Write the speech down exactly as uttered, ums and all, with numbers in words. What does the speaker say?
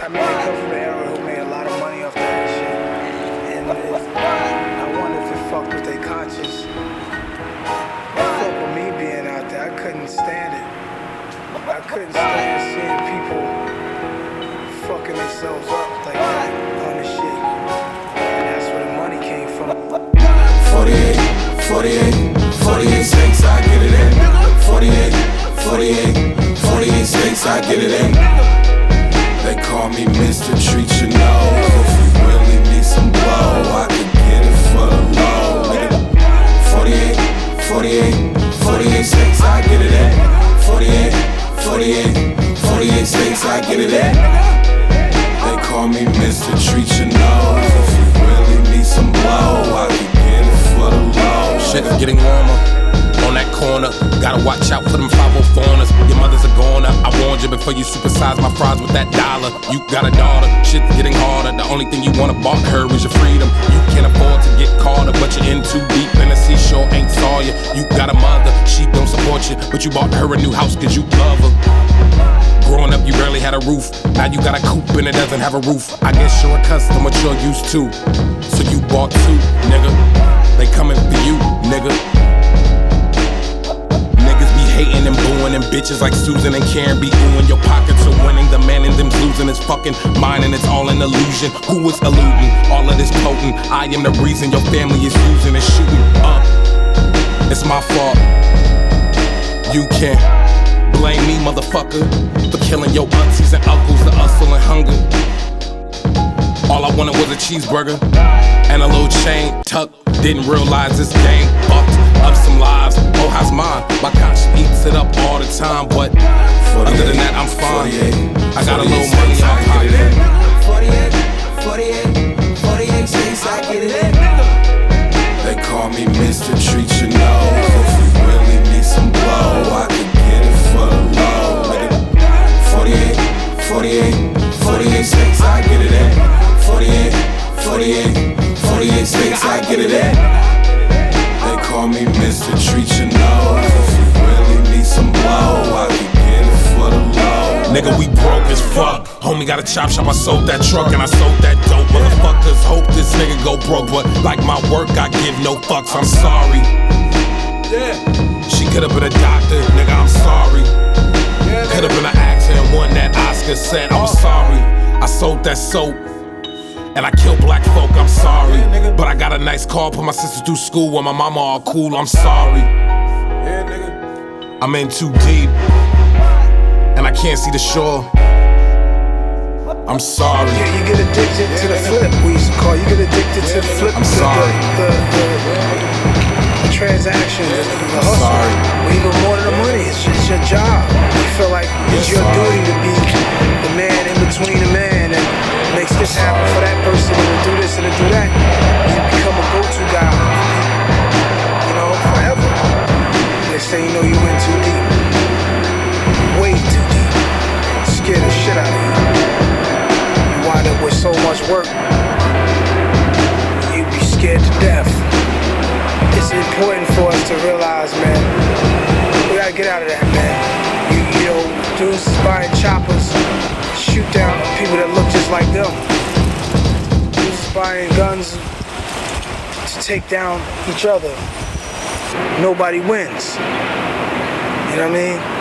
mean, they come from an era who made a lot of money off that shit. And it, I wonder if it fucked with their conscience. It fucked with me being out there. I couldn't stand it. I couldn't stand seeing people fucking themselves up like that on the shit. And that's where the money came from. forty-eight, forty-eight, forty-eight states, I get it in. forty-eight, forty-eight, forty-eight states, I get it in. They call me Mister Treat Your Nose. If you really need some blow, I can get it for the low. forty-eight, forty-eight, forty-eight states, I get it in. forty-eight, forty-eight, forty-eight states, I get it in. They call me Mister Treat Your Nose. If you really need some blow, I can get it for the low. Shit's getting warmer on that corner. Gotta watch out for them five oh fours. Your mother's a goner. I warned you before you supersize my fries with that dollar. You got a daughter, shit's getting harder. The only thing you wanna bought her is your freedom. You can't afford to get caught up, but you're in too deep. And the seashore ain't saw you. You got a mother, she don't support you, but you bought her a new house cause you love her. Growing up, you barely had a roof. Now you got a coupe and it doesn't have a roof. I guess you're accustomed to what you're used to. So you bought two, nigga. They coming for you, nigga. Niggas be hating and booing and bitches like Susan and Karen be oohing. Your pockets are winning, the man in them's losing his fucking mind and it's all an illusion. Who is eluding all of this potent? I am the reason your family is using and shooting up. It's my fault. You can't blame me, motherfucker, for killing your aunties and uncles, the hustle and hunger. All I wanted was a cheeseburger and a little chain tuck. Didn't realize this game fucked up some lives. Oh, how's mine? My conscience eats it up all the time, but other than that, I'm fine. I got a little money in my pocket. forty-eight, forty-eight, forty-eight states, I get it in. They call me Mister Treat Your Nose. If you really need some blow, I can get it for the low. forty-eight, forty-eight, forty-eight states, I get it in. forty-eight, forty-eight, forty-eight states, I get it in. They call me Mister Treat Your Nose. If you really need some blow, I can get it for the low. Nigga, we broke as fuck. Homie got a chop shop, I sold that truck and I sold that dope. Motherfuckers hope this nigga go broke, but like my work, I give no fucks. I'm sorry. Yeah. She could've been a doctor, nigga, I'm sorry. Could've been an actor and won that Oscar, said I'm sorry. I sold that soap and I killed black folk, I'm sorry. But I got a nice car, put my sister through school while my mama all cool, I'm sorry. I'm in too deep and I can't see the shore. I'm sorry. Yeah, you get addicted to the flip, we used to call it. You get addicted to the flip. I'm sorry. The, the, the, the transaction, the, the I'm hustle. sorry. Well, even more than the money, it's just your job. You feel like it's Yes, your sorry. duty to be the man in between the man and makes this happen for that person and to do this and to do that. You become a go-to guy, you know, forever. They say, you know, you went too deep. Way too deep. Scared the shit out of you. You wind up with so much work, you'd be scared to death. It's important for us to realize, man, we gotta get out of that, man. You, you know, dudes is buying choppers, shoot down people that look just like them. Dudes is buying guns to take down each other. Nobody wins. You know what I mean?